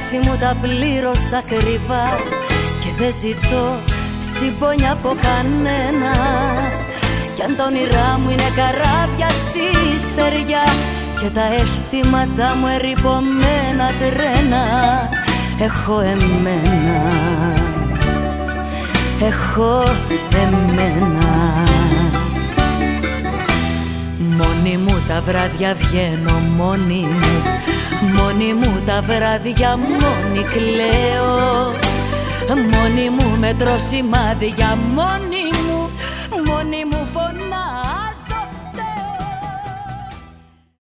λάθη μου τα πλήρωσα ακριβά και δεν ζητώ συμπόνια από κανένα. Κι αν τα όνειρά μου είναι καράβια στη στεριά και τα αισθήματα μου ερειπωμένα τρένα, έχω εμένα, έχω εμένα. Μόνη μου τα βράδια βγαίνω, μόνη μου, μόνη μου τα βράδια, μόνη κλαίω. Μόνη μου μετρώ σημάδια, μόνη